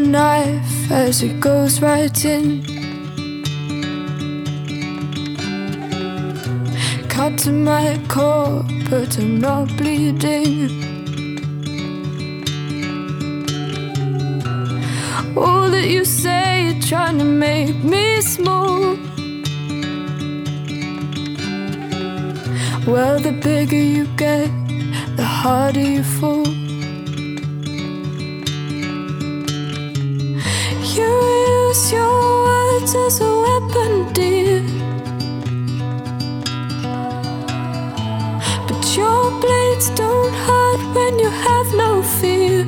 knife as it goes right in. Cut to my core, but I'm not bleeding. All that you say, you're trying to make me small. Well, the bigger you get, the harder you fall. You use your words as a weapon, dear, but your blades don't hurt when you have no fear.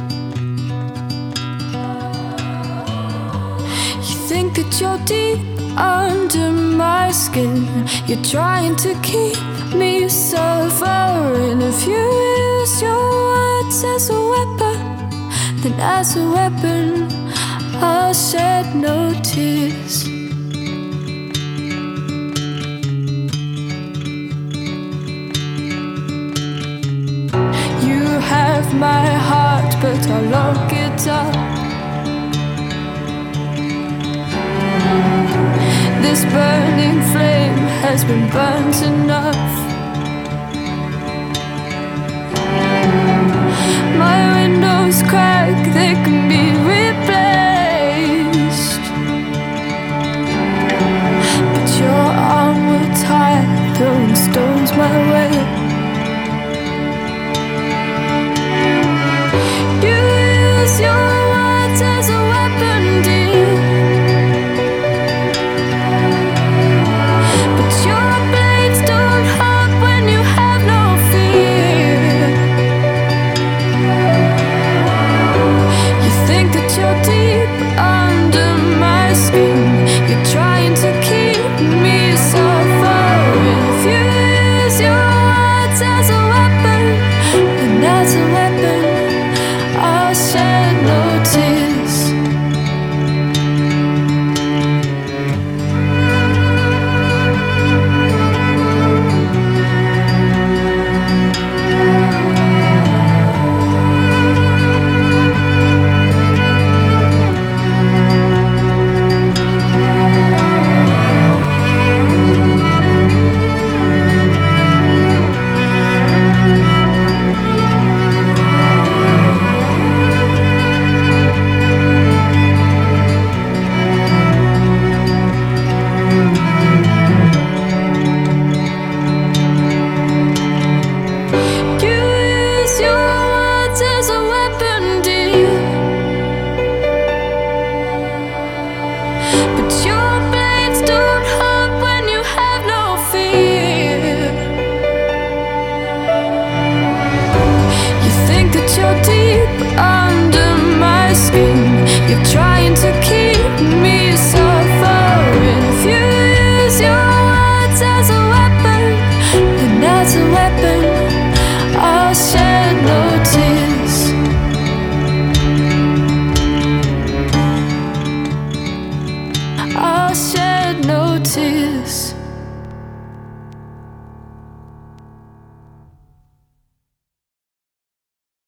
You think that you're deep under my skin. You're trying to keep me suffering. If you use your words as a weapon, then as a weapon I'll shed no tears. You have my heart, but I'll lock it up. This burning flame has been burnt enough.